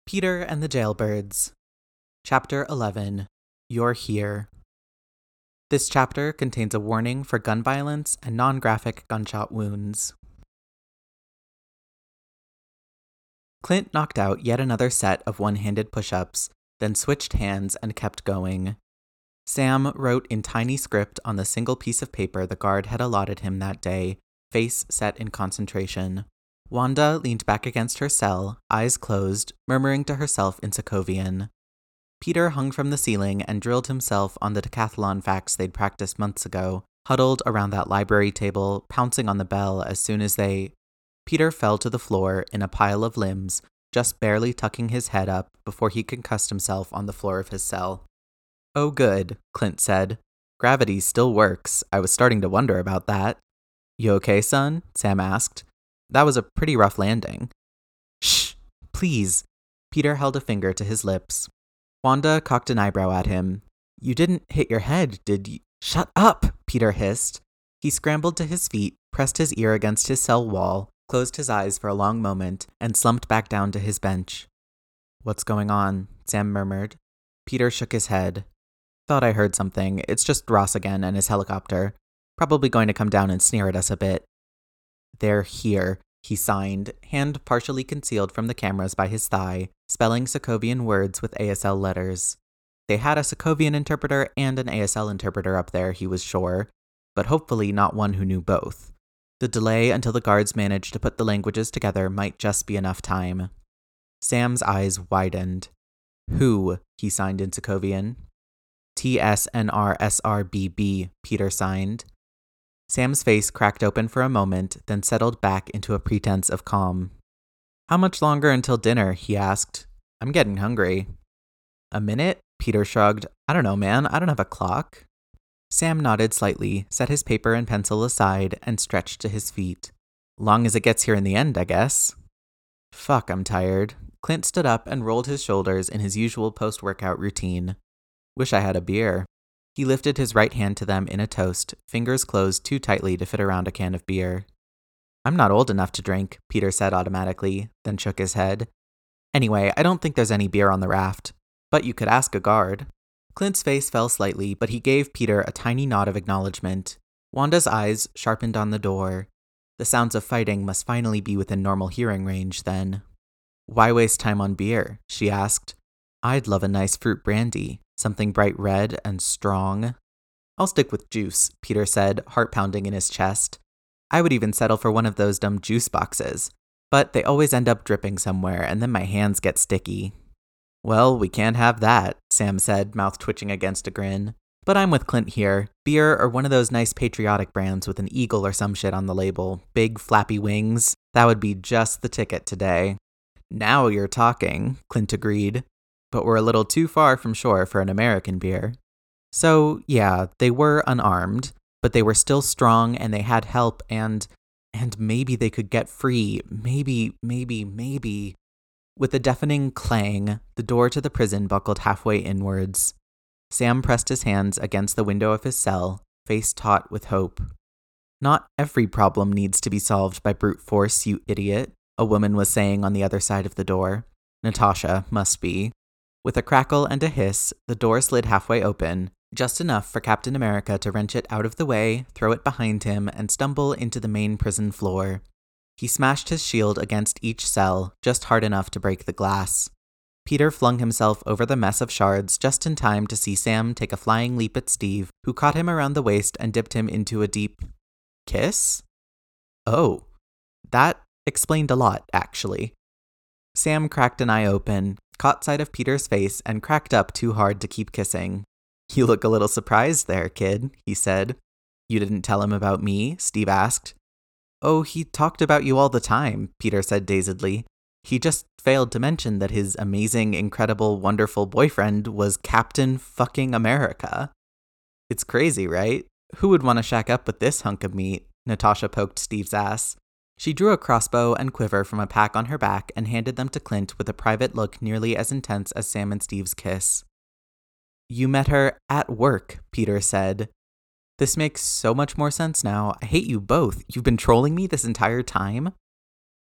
Peter and the Jailbirds. Chapter 11. You're Here. This chapter contains a warning for gun violence and non-graphic gunshot wounds. Clint knocked out yet another set of one-handed push-ups, then switched hands and kept going. Sam wrote in tiny script on the single piece of paper the guard had allotted him that day, face set in concentration. Wanda leaned back against her cell, eyes closed, murmuring to herself in Sokovian. Peter hung from the ceiling and drilled himself on the decathlon facts they'd practiced months ago, huddled around that library table, pouncing on the bell as soon as Peter fell to the floor in a pile of limbs, just barely tucking his head up before he concussed himself on the floor of his cell. "Oh good," Clint said. "Gravity still works. I was starting to wonder about that." "You okay, son?" Sam asked. "That was a pretty rough landing." "Shh, please." Peter held a finger to his lips. Wanda cocked an eyebrow at him. "You didn't hit your head, did you?" "Shut up!" Peter hissed. He scrambled to his feet, pressed his ear against his cell wall, closed his eyes for a long moment, and slumped back down to his bench. "What's going on?" Sam murmured. Peter shook his head. "Thought I heard something. It's just Ross again and his helicopter. Probably going to come down and sneer at us a bit." "They're here," he signed, hand partially concealed from the cameras by his thigh, spelling Sokovian words with ASL letters. They had a Sokovian interpreter and an ASL interpreter up there, he was sure, but hopefully not one who knew both. The delay until the guards managed to put the languages together might just be enough time. Sam's eyes widened. "Who?" he signed in Sokovian. "TSNRSRBB," Peter signed. Sam's face cracked open for a moment, then settled back into a pretense of calm. "How much longer until dinner?" he asked. "I'm getting hungry." "A minute?" Peter shrugged. "I don't know, man. I don't have a clock." Sam nodded slightly, set his paper and pencil aside, and stretched to his feet. "Long as it gets here in the end, I guess." "Fuck, I'm tired." Clint stood up and rolled his shoulders in his usual post-workout routine. "Wish I had a beer." He lifted his right hand to them in a toast, fingers closed too tightly to fit around a can of beer. "I'm not old enough to drink," Peter said automatically, then shook his head. "Anyway, I don't think there's any beer on the raft. But you could ask a guard." Clint's face fell slightly, but he gave Peter a tiny nod of acknowledgement. Wanda's eyes sharpened on the door. The sounds of fighting must finally be within normal hearing range, then. "Why waste time on beer?" she asked. "I'd love a nice fruit brandy. Something bright red and strong." "I'll stick with juice," Peter said, heart pounding in his chest. "I would even settle for one of those dumb juice boxes. But they always end up dripping somewhere, and then my hands get sticky." "Well, we can't have that," Sam said, mouth twitching against a grin. "But I'm with Clint here. Beer or one of those nice patriotic brands with an eagle or some shit on the label. Big flappy wings. That would be just the ticket today." "Now you're talking," Clint agreed. "But we're a little too far from shore for an American beer." So, yeah, they were unarmed, but they were still strong and they had help and maybe they could get free. Maybe. With a deafening clang, the door to the prison buckled halfway inwards. Sam pressed his hands against the window of his cell, face taut with hope. "Not every problem needs to be solved by brute force, you idiot," a woman was saying on the other side of the door. Natasha must be. With a crackle and a hiss, the door slid halfway open, just enough for Captain America to wrench it out of the way, throw it behind him, and stumble into the main prison floor. He smashed his shield against each cell, just hard enough to break the glass. Peter flung himself over the mess of shards just in time to see Sam take a flying leap at Steve, who caught him around the waist and dipped him into a deep kiss? Oh, that explained a lot, actually. Sam cracked an eye open, caught sight of Peter's face, and cracked up too hard to keep kissing. "You look a little surprised there, kid," he said. "You didn't tell him about me?" Steve asked. "Oh, he talked about you all the time," Peter said dazedly. "He just failed to mention that his amazing, incredible, wonderful boyfriend was Captain fucking America." "It's crazy, right? Who would want to shack up with this hunk of meat?" Natasha poked Steve's ass. She drew a crossbow and quiver from a pack on her back and handed them to Clint with a private look nearly as intense as Sam and Steve's kiss. "You met her at work," Peter said. "This makes so much more sense now. I hate you both. You've been trolling me this entire time?"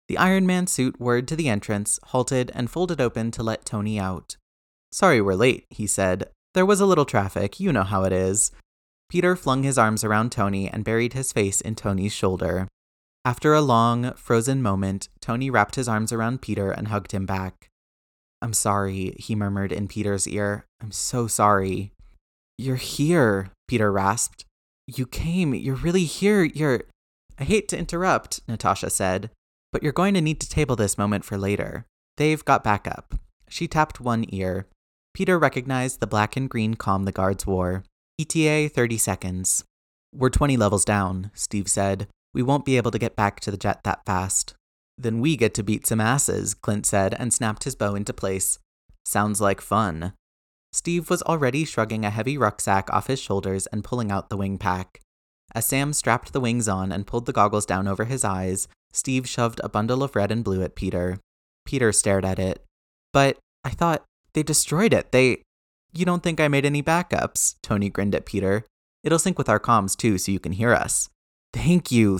The Iron Man suit whirred to the entrance, halted, and folded open to let Tony out. "Sorry we're late," he said. "There was a little traffic, you know how it is." Peter flung his arms around Tony and buried his face in Tony's shoulder. After a long, frozen moment, Tony wrapped his arms around Peter and hugged him back. "I'm sorry," he murmured in Peter's ear. "I'm so sorry." "You're here," Peter rasped. "You came. You're really here. I hate to interrupt," Natasha said, "but you're going to need to table this moment for later." They've got back up. She tapped one ear. Peter recognized the black and green comm the guards wore. "ETA 30 seconds. "We're 20 levels down," Steve said. "We won't be able to get back to the jet that fast." "Then we get to beat some asses," Clint said and snapped his bow into place. "Sounds like fun." Steve was already shrugging a heavy rucksack off his shoulders and pulling out the wing pack. As Sam strapped the wings on and pulled the goggles down over his eyes, Steve shoved a bundle of red and blue at Peter. Peter stared at it. "But I thought they destroyed it. You don't think I made any backups?" Tony grinned at Peter. "It'll sync with our comms too so you can hear us." Thank you.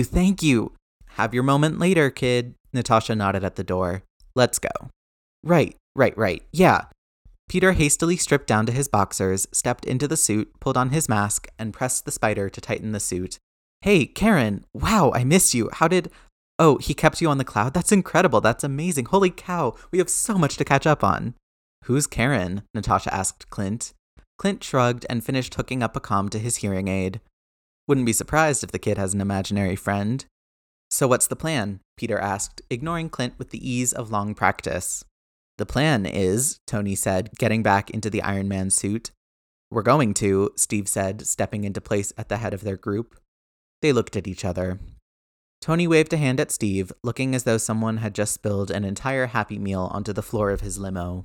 "Have your moment later, kid," Natasha nodded at the door. "Let's go." Right. Yeah." Peter hastily stripped down to his boxers, stepped into the suit, pulled on his mask, and pressed the spider to tighten the suit. "Hey, Karen! Wow, I miss you. How did... Oh, he kept you on the cloud? That's incredible. That's amazing. Holy cow, we have so much to catch up on." "Who's Karen?" Natasha asked Clint. Clint shrugged and finished hooking up a comm to his hearing aid. "Wouldn't be surprised if the kid has an imaginary friend." "So what's the plan?" Peter asked, ignoring Clint with the ease of long practice. "The plan is," Tony said, getting back into the Iron Man suit. "We're going to," Steve said, stepping into place at the head of their group. They looked at each other. Tony waved a hand at Steve, looking as though someone had just spilled an entire Happy Meal onto the floor of his limo.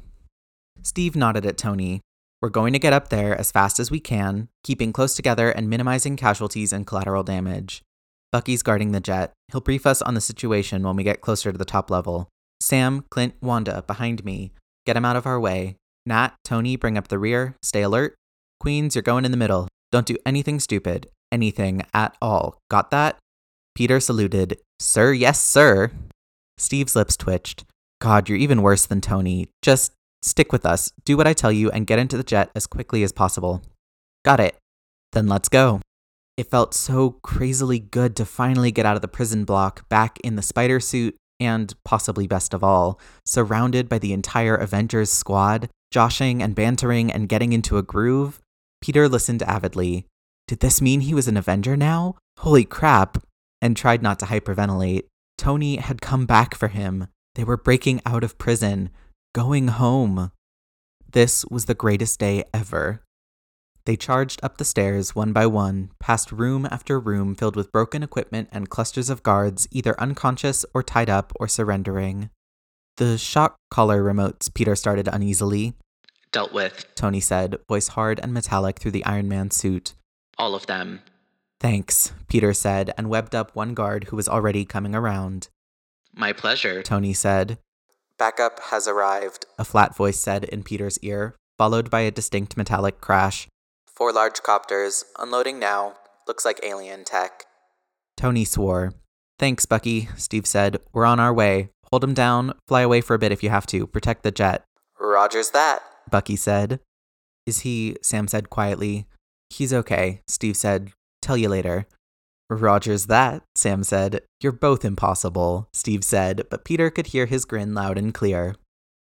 Steve nodded at Tony. "We're going to get up there as fast as we can, keeping close together and minimizing casualties and collateral damage. Bucky's guarding the jet. He'll brief us on the situation when we get closer to the top level. Sam, Clint, Wanda, behind me. Get him out of our way. Nat, Tony, bring up the rear. Stay alert. Queens, you're going in the middle. Don't do anything stupid. Anything at all. Got that?" Peter saluted. "Sir, yes, sir." Steve's lips twitched. "God, you're even worse than Tony. Just stick with us. Do what I tell you and get into the jet as quickly as possible." "Got it." "Then let's go." It felt so crazily good to finally get out of the prison block, back in the spider suit, and, possibly best of all, surrounded by the entire Avengers squad, joshing and bantering and getting into a groove. Peter listened avidly. Did this mean he was an Avenger now? Holy crap! And tried not to hyperventilate. Tony had come back for him. They were breaking out of prison, going home. This was the greatest day ever. They charged up the stairs one by one, past room after room filled with broken equipment and clusters of guards either unconscious or tied up or surrendering. "The shock collar remotes," Peter started uneasily. "Dealt with," Tony said, voice hard and metallic through the Iron Man suit. "All of them." "Thanks," Peter said, and webbed up one guard who was already coming around. "My pleasure," Tony said. "Backup has arrived," a flat voice said in Peter's ear, followed by a distinct metallic crash. 4 large copters, unloading now. Looks like alien tech." Tony swore. "Thanks, Bucky," Steve said. "We're on our way. Hold him down. Fly away for a bit if you have to. Protect the jet." "Roger's that," Bucky said. "Is he?" Sam said quietly. "He's okay," Steve said. "Tell you later." "Roger's that," Sam said. "You're both impossible," Steve said, but Peter could hear his grin loud and clear.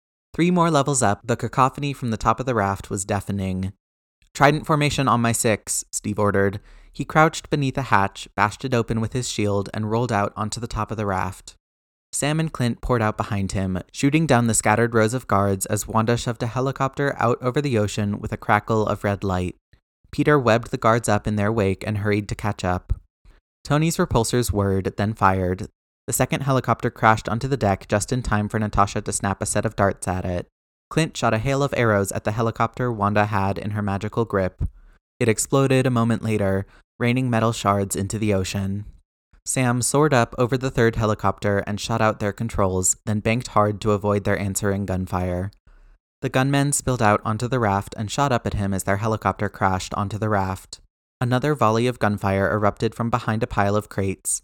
3 more levels up, the cacophony from the top of the raft was deafening. "Trident formation on my 6, Steve ordered. He crouched beneath a hatch, bashed it open with his shield, and rolled out onto the top of the raft. Sam and Clint poured out behind him, shooting down the scattered rows of guards as Wanda shoved a helicopter out over the ocean with a crackle of red light. Peter webbed the guards up in their wake and hurried to catch up. Tony's repulsors whirred, then fired. The second helicopter crashed onto the deck just in time for Natasha to snap a set of darts at it. Clint shot a hail of arrows at the helicopter Wanda had in her magical grip. It exploded a moment later, raining metal shards into the ocean. Sam soared up over the third helicopter and shot out their controls, then banked hard to avoid their answering gunfire. The gunmen spilled out onto the raft and shot up at him as their helicopter crashed onto the raft. Another volley of gunfire erupted from behind a pile of crates.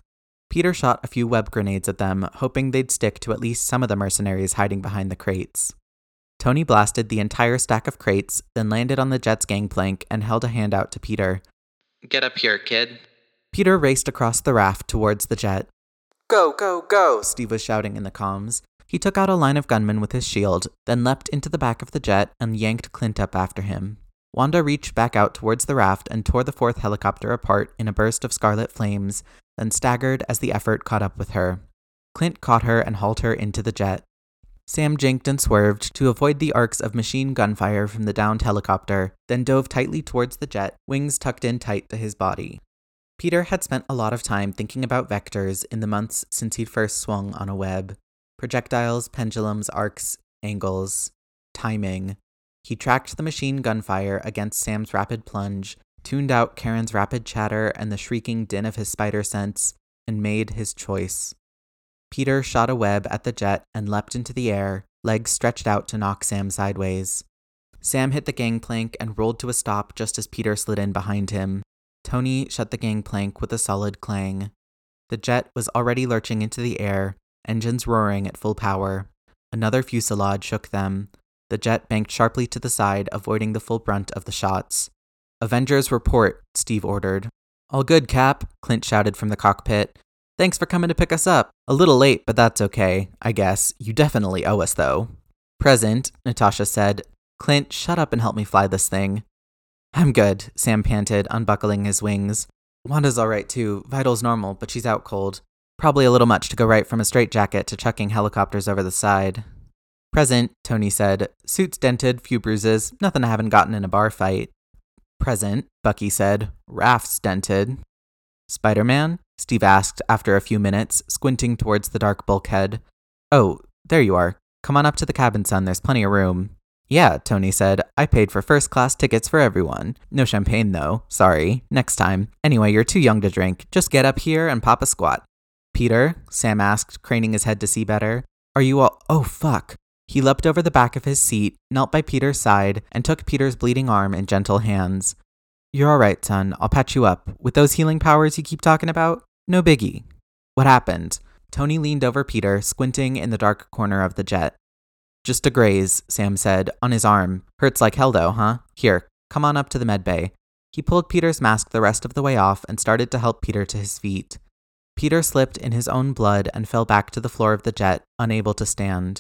Peter shot a few web grenades at them, hoping they'd stick to at least some of the mercenaries hiding behind the crates. Tony blasted the entire stack of crates, then landed on the jet's gangplank and held a hand out to Peter. Get up here, kid. Peter raced across the raft towards the jet. Go, go, go, Steve was shouting in the comms. He took out a line of gunmen with his shield, then leapt into the back of the jet and yanked Clint up after him. Wanda reached back out towards the raft and tore the fourth helicopter apart in a burst of scarlet flames, then staggered as the effort caught up with her. Clint caught her and hauled her into the jet. Sam jinked and swerved to avoid the arcs of machine gun fire from the downed helicopter, then dove tightly towards the jet, wings tucked in tight to his body. Peter had spent a lot of time thinking about vectors in the months since he'd first swung on a web. Projectiles, pendulums, arcs, angles, timing. He tracked the machine gunfire against Sam's rapid plunge, tuned out Karen's rapid chatter and the shrieking din of his spider sense, and made his choice. Peter shot a web at the jet and leapt into the air, legs stretched out to knock Sam sideways. Sam hit the gangplank and rolled to a stop just as Peter slid in behind him. Tony shut the gangplank with a solid clang. The jet was already lurching into the air, engines roaring at full power. Another fusillade shook them. The jet banked sharply to the side, avoiding the full brunt of the shots. Avengers report, Steve ordered. All good, Cap, Clint shouted from the cockpit. Thanks for coming to pick us up. A little late, but that's okay, I guess. You definitely owe us, though. Present, Natasha said. Clint, shut up and help me fly this thing. I'm good, Sam panted, unbuckling his wings. Wanda's alright too. Vital's normal, but she's out cold. Probably a little much to go right from a straitjacket to chucking helicopters over the side. Present, Tony said. Suit's dented, few bruises, nothing I haven't gotten in a bar fight. Present, Bucky said. Raft's dented. Spider-Man? Steve asked after a few minutes, squinting towards the dark bulkhead. Oh, there you are. Come on up to the cabin, son, there's plenty of room. Yeah, Tony said. I paid for first-class tickets for everyone. No champagne, though. Sorry. Next time. Anyway, you're too young to drink. Just get up here and pop a squat. Peter? Sam asked, craning his head to see better. Are you all— Oh, fuck. He leapt over the back of his seat, knelt by Peter's side, and took Peter's bleeding arm in gentle hands. You're all right, son. I'll patch you up. With those healing powers you keep talking about? No biggie. What happened? Tony leaned over Peter, squinting in the dark corner of the jet. Just a graze, Sam said, on his arm. Hurts like hell though, huh? Here, come on up to the med bay. He pulled Peter's mask the rest of the way off and started to help Peter to his feet. Peter slipped in his own blood and fell back to the floor of the jet, unable to stand.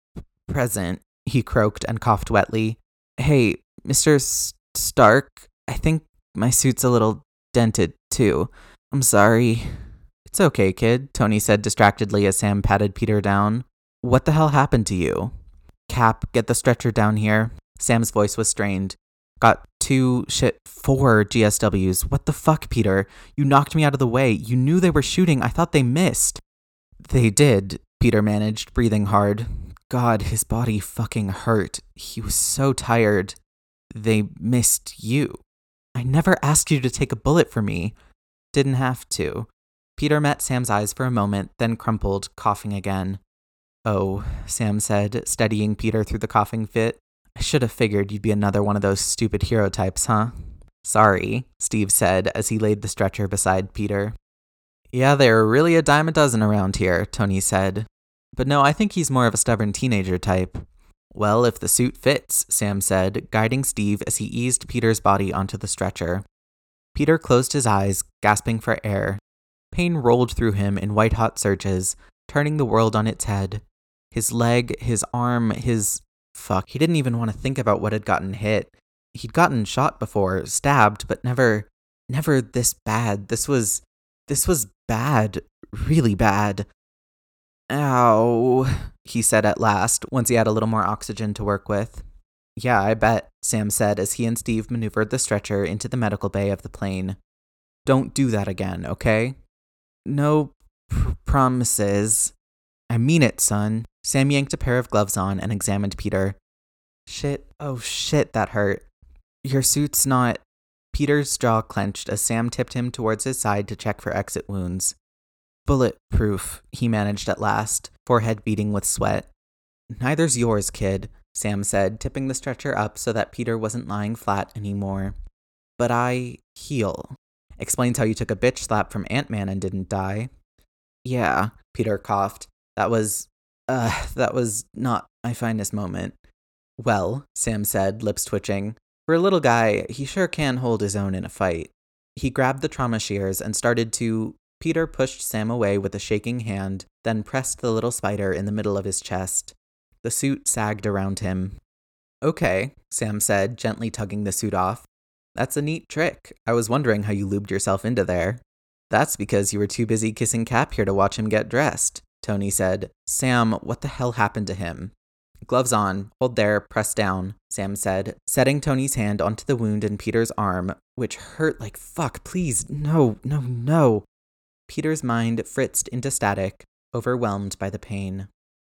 Present, he croaked and coughed wetly. Hey, Mr. Stark, I think my suit's a little dented, too. I'm sorry. It's okay, kid, Tony said distractedly as Sam patted Peter down. What the hell happened to you? Cap, get the stretcher down here. Sam's voice was strained. Got 4 GSWs. What the fuck, Peter? You knocked me out of the way. You knew they were shooting. I thought they missed. They did, Peter managed, breathing hard. God, his body fucking hurt. He was so tired. They missed you. I never asked you to take a bullet for me. Didn't have to. Peter met Sam's eyes for a moment, then crumpled, coughing again. Oh, Sam said, steadying Peter through the coughing fit. I should have figured you'd be another one of those stupid hero types, huh? Sorry, Steve said as he laid the stretcher beside Peter. Yeah, they're really a dime a dozen around here, Tony said. But no, I think he's more of a stubborn teenager type. Well, if the suit fits, Sam said, guiding Steve as he eased Peter's body onto the stretcher. Peter closed his eyes, gasping for air. Pain rolled through him in white-hot surges, turning the world on its head. His leg, his arm, Fuck, he didn't even want to think about what had gotten hit. He'd gotten shot before, stabbed, but never this bad. This was bad, really bad. Ow, he said at last, once he had a little more oxygen to work with. Yeah, I bet, Sam said as he and Steve maneuvered the stretcher into the medical bay of the plane. Don't do that again, okay? No promises. I mean it, son. Sam yanked a pair of gloves on and examined Peter. Shit, oh shit, that hurt. Your suit's not... Peter's jaw clenched as Sam tipped him towards his side to check for exit wounds. Bulletproof, he managed at last, forehead beading with sweat. Neither's yours, kid, Sam said, tipping the stretcher up so that Peter wasn't lying flat anymore. But I heal. Explains how you took a bitch slap from Ant-Man and didn't die. Yeah, Peter coughed. That was not my finest moment. Well, Sam said, lips twitching. For a little guy, he sure can hold his own in a fight. He grabbed the trauma shears and started to. Peter pushed Sam away with a shaking hand, then pressed the little spider in the middle of his chest. The suit sagged around him. Okay, Sam said, gently tugging the suit off. That's a neat trick. I was wondering how you lubed yourself into there. That's because you were too busy kissing Cap here to watch him get dressed, Tony said. Sam, what the hell happened to him? Gloves on, hold there, press down, Sam said, setting Tony's hand onto the wound in Peter's arm, which hurt like fuck. Please, no. Peter's mind fritzed into static, overwhelmed by the pain.